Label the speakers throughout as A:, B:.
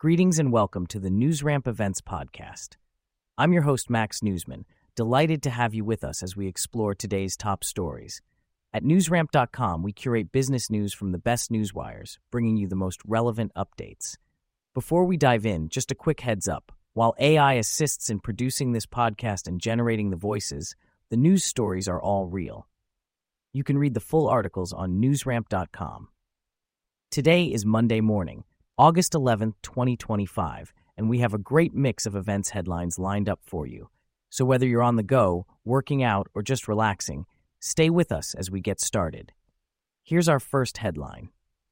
A: Greetings and welcome to the NewsRamp Events Podcast. I'm your host, Max Newsman, delighted to have you with us as we explore today's top stories. At newsramp.com, we curate business news from the best newswires, bringing you the most relevant updates. Before we dive in, just a quick heads up. While AI assists in producing this podcast and generating the voices, the news stories are all real. You can read the full articles on newsramp.com. Today is Monday morning, August 11th, 2025, and we have a great mix of events headlines lined up for you. So whether you're on the go, working out, or just relaxing, stay with us as we get started. Here's our first headline.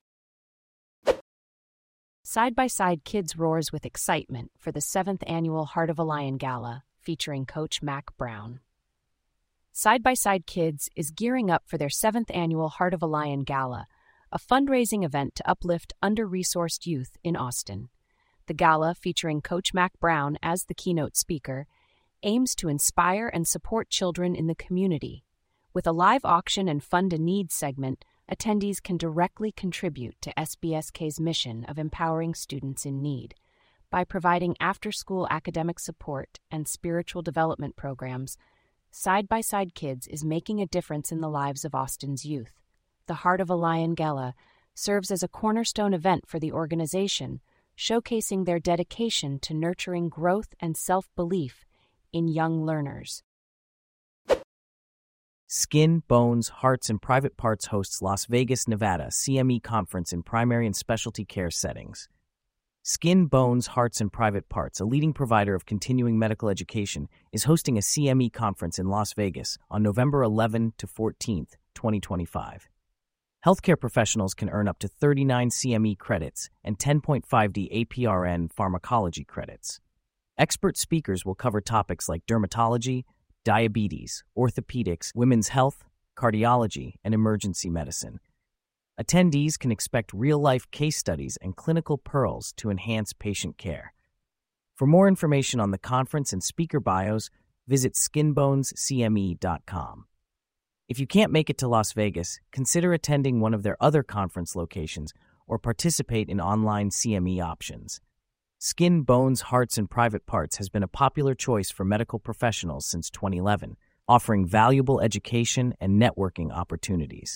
B: Side by Side Kids roars with excitement for the 7th annual Heart of a Lion Gala featuring Coach Mack Brown. Side by Side Kids is gearing up for their 7th annual Heart of a Lion Gala, a fundraising event to uplift under-resourced youth in Austin. The gala, featuring Coach Mack Brown as the keynote speaker, aims to inspire and support children in the community. With a live auction and Fund a Need segment, attendees can directly contribute to SBSK's mission of empowering students in need. By providing after-school academic support and spiritual development programs, Side by Side Kids is making a difference in the lives of Austin's youth. The Heart of a Lion Gala serves as a cornerstone event for the organization, showcasing their dedication to nurturing growth and self-belief in young learners.
A: Skin, Bones, Hearts, and Private Parts hosts Las Vegas, Nevada CME Conference in primary and specialty care settings. Skin, Bones, Hearts, and Private Parts, a leading provider of continuing medical education, is hosting a CME conference in Las Vegas on November 11 to 14th, 2025. Healthcare professionals can earn up to 39 CME credits and 10.5D APRN pharmacology credits. Expert speakers will cover topics like dermatology, diabetes, orthopedics, women's health, cardiology, and emergency medicine. Attendees can expect real-life case studies and clinical pearls to enhance patient care. For more information on the conference and speaker bios, visit skinbonescme.com. If you can't make it to Las Vegas, consider attending one of their other conference locations or participate in online CME options. Skin, Bones, Hearts, and Private Parts has been a popular choice for medical professionals since 2011, offering valuable education and networking opportunities.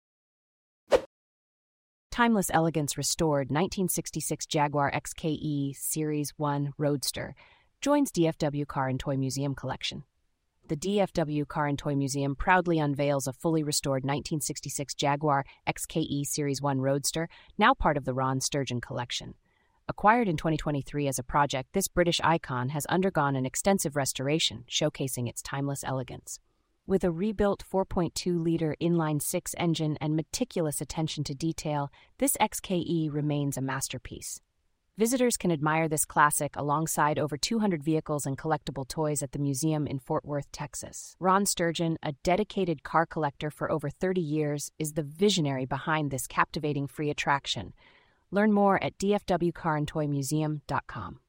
B: Timeless Elegance Restored 1966 Jaguar XKE Series 1 Roadster joins DFW Car and Toy Museum collection. The DFW Car and Toy Museum proudly unveils a fully restored 1966 Jaguar XKE Series 1 Roadster, now part of the Ron Sturgeon collection. Acquired in 2023 as a project, this British icon has undergone an extensive restoration, showcasing its timeless elegance. With a rebuilt 4.2-liter inline-six engine and meticulous attention to detail, this XKE remains a masterpiece. Visitors can admire this classic alongside over 200 vehicles and collectible toys at the museum in Fort Worth, Texas. Ron Sturgeon, a dedicated car collector for over 30 years, is the visionary behind this captivating free attraction. Learn more at dfwcarandtoymuseum.com.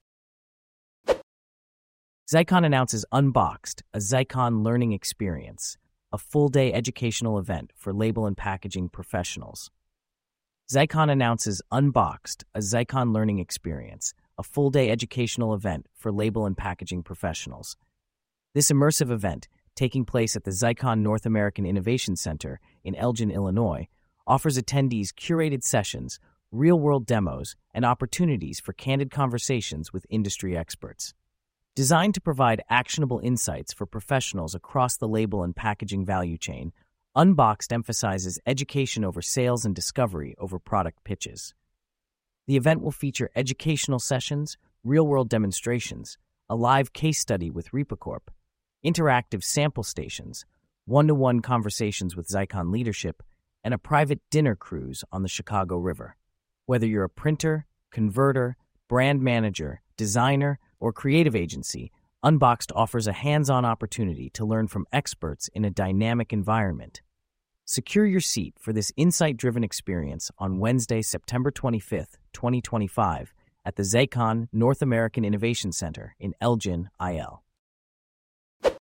A: Zycon announces Unboxed, a Zycon learning experience, a full-day educational event for label and packaging professionals. Zycon announces Unboxed, a Zycon learning experience, a full-day educational event for label and packaging professionals. This immersive event, taking place at the Zycon North American Innovation Center in Elgin, Illinois, offers attendees curated sessions, real-world demos, and opportunities for candid conversations with industry experts. Designed to provide actionable insights for professionals across the label and packaging value chain, Unboxed emphasizes education over sales and discovery over product pitches. The event will feature educational sessions, real-world demonstrations, a live case study with RepaCorp, interactive sample stations, one-to-one conversations with Zycon leadership, and a private dinner cruise on the Chicago River. Whether you're a printer, converter, brand manager, designer, or creative agency, Unboxed offers a hands-on opportunity to learn from experts in a dynamic environment. Secure your seat for this insight-driven experience on Wednesday, September 25th, 2025, at the Zycon North American Innovation Center in Elgin, IL.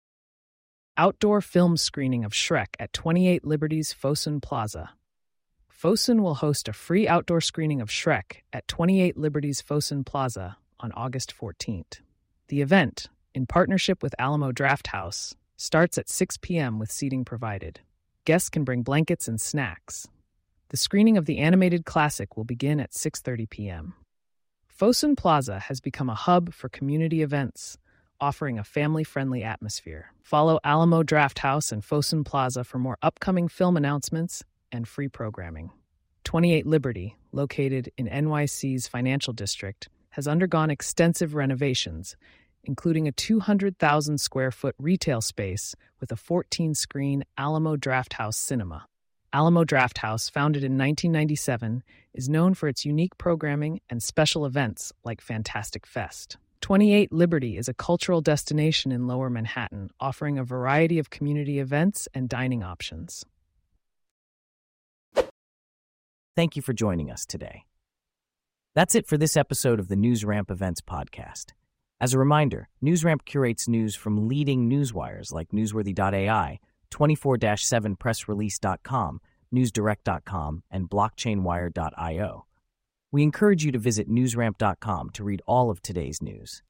C: Outdoor film screening of Shrek at 28 Liberty's Fosun Plaza. Fosun will host a free outdoor screening of Shrek at 28 Liberty's Fosun Plaza on August 14th. The event, in partnership with Alamo Drafthouse, starts at 6 p.m. with seating provided. Guests can bring blankets and snacks. The screening of the animated classic will begin at 6:30 p.m. Fosun Plaza has become a hub for community events, offering a family-friendly atmosphere. Follow Alamo Drafthouse and Fosun Plaza for more upcoming film announcements and free programming. 28 Liberty, located in NYC's financial district, has undergone extensive renovations, including a 200,000 square foot retail space with a 14-screen Alamo Drafthouse cinema. Alamo Drafthouse, founded in 1997, is known for its unique programming and special events like Fantastic Fest. 28 Liberty is a cultural destination in Lower Manhattan, offering a variety of community events and dining options.
A: Thank you for joining us today. That's it for this episode of the NewsRamp Events podcast. As a reminder, NewsRamp curates news from leading newswires like Newsworthy.ai, 24/7pressrelease.com, NewsDirect.com, and BlockchainWire.io. We encourage you to visit newsramp.com to read all of today's news.